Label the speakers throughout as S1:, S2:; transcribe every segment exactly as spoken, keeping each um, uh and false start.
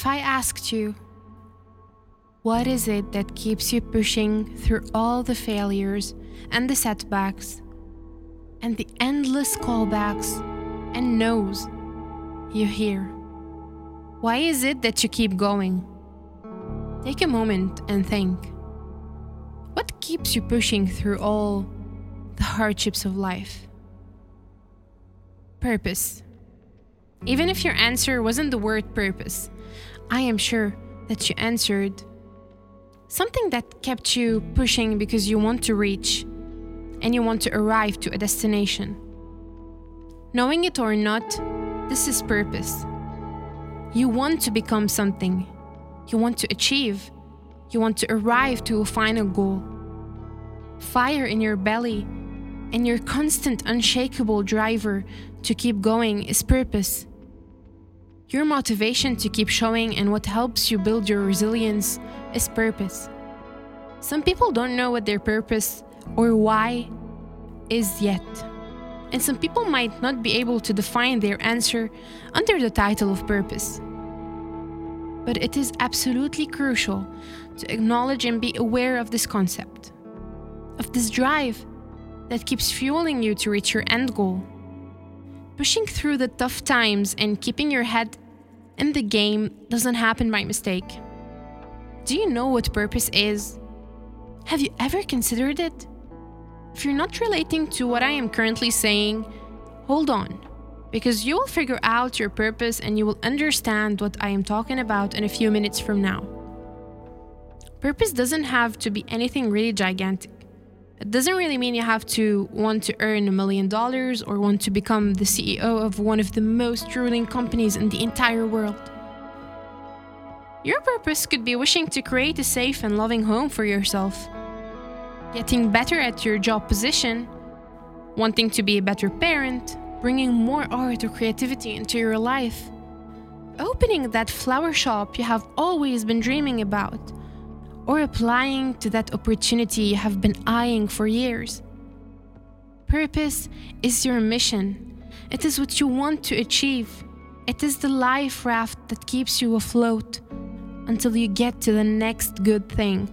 S1: If I asked you, what is it that keeps you pushing through all the failures and the setbacks and the endless callbacks and no's you hear? Why is it that you keep going? Take a moment and think. What keeps you pushing through all the hardships of life? Purpose. Even if your answer wasn't the word purpose, I am sure that you answered something that kept you pushing because you want to reach and you want to arrive to a destination. Knowing it or not, this is purpose. You want to become something. You want to achieve. You want to arrive to a final goal. Fire in your belly and your constant unshakable driver to keep going is purpose. Your motivation to keep showing and what helps you build your resilience is purpose. Some people don't know what their purpose or why is yet. And some people might not be able to define their answer under the title of purpose. But it is absolutely crucial to acknowledge and be aware of this concept, of this drive that keeps fueling you to reach your end goal. Pushing through the tough times and keeping your head in the game doesn't happen by mistake. Do you know what purpose is? Have you ever considered it? If you're not relating to what I am currently saying, hold on, because you will figure out your purpose and you will understand what I am talking about in a few minutes from now. Purpose doesn't have to be anything really gigantic. It doesn't really mean you have to want to earn a million dollars or want to become the C E O of one of the most ruling companies in the entire world. Your purpose could be wishing to create a safe and loving home for yourself, getting better at your job position, wanting to be a better parent, bringing more art or creativity into your life, opening that flower shop you have always been dreaming about, or applying to that opportunity you have been eyeing for years. Purpose is your mission. It is what you want to achieve. It is the life raft that keeps you afloat until you get to the next good thing.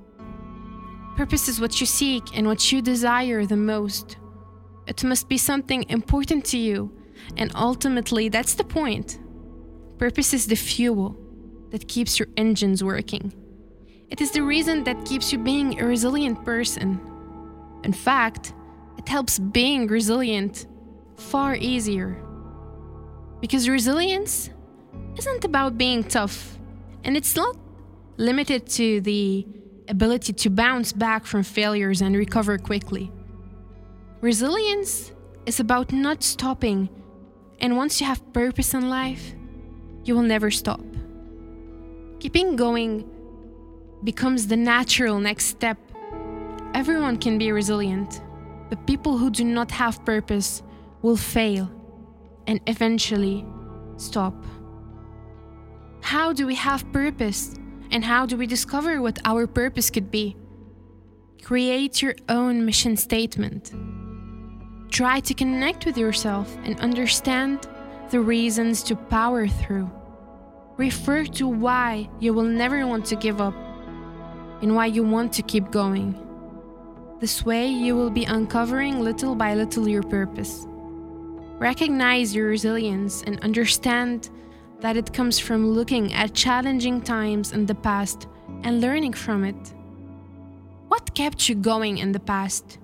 S1: Purpose is what you seek and what you desire the most. It must be something important to you, and ultimately that's the point. Purpose is the fuel that keeps your engines working. It is the reason that keeps you being a resilient person. In fact, it helps being resilient far easier. Because resilience isn't about being tough, and it's not limited to the ability to bounce back from failures and recover quickly. Resilience is about not stopping, and once you have purpose in life, you will never stop. Keeping going becomes the natural next step. Everyone can be resilient, but people who do not have purpose will fail and eventually stop. How do we have purpose, and how do we discover what our purpose could be? Create your own mission statement. Try to connect with yourself and understand the reasons to power through. Refer to why you will never want to give up and why you want to keep going. This way, you will be uncovering little by little your purpose. Recognize your resilience and understand that it comes from looking at challenging times in the past and learning from it. What kept you going in the past?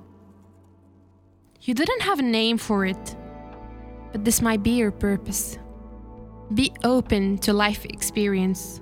S1: You didn't have a name for it, but this might be your purpose. Be open to life experience.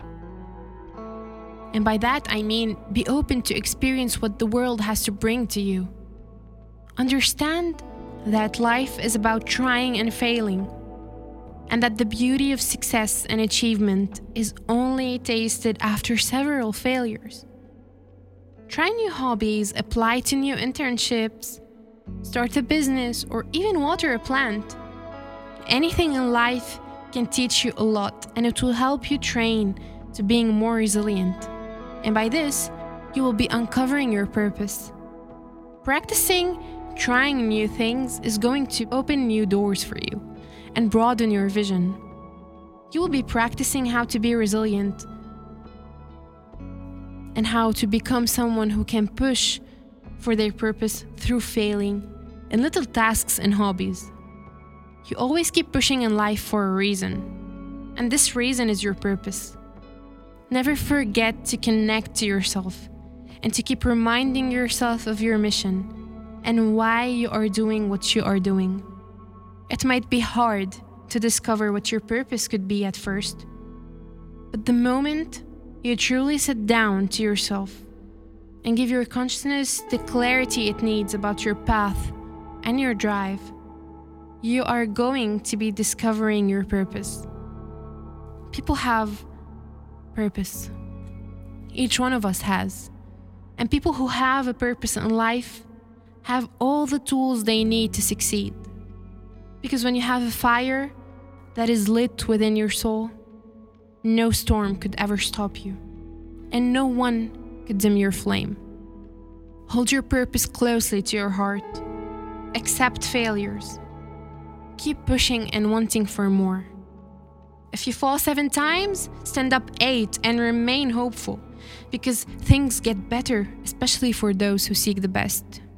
S1: And by that I mean be open to experience what the world has to bring to you. Understand that life is about trying and failing, and that the beauty of success and achievement is only tasted after several failures. Try new hobbies, apply to new internships, start a business, or even water a plant. Anything in life can teach you a lot, and it will help you train to being more resilient. And by this, you will be uncovering your purpose. Practicing trying new things is going to open new doors for you and broaden your vision. You will be practicing how to be resilient and how to become someone who can push for their purpose through failing in little tasks and hobbies. You always keep pushing in life for a reason, and this reason is your purpose. Never forget to connect to yourself and to keep reminding yourself of your mission and why you are doing what you are doing. It might be hard to discover what your purpose could be at first, but the moment you truly sit down to yourself and give your consciousness the clarity it needs about your path and your drive, you are going to be discovering your purpose. People have purpose. Each one of us has. And people who have a purpose in life have all the tools they need to succeed. Because when you have a fire that is lit within your soul, no storm could ever stop you, and no one could dim your flame. Hold your purpose closely to your heart. Accept failures. Keep pushing and wanting for more. If you fall seven times, stand up eight and remain hopeful, because things get better, especially for those who seek the best.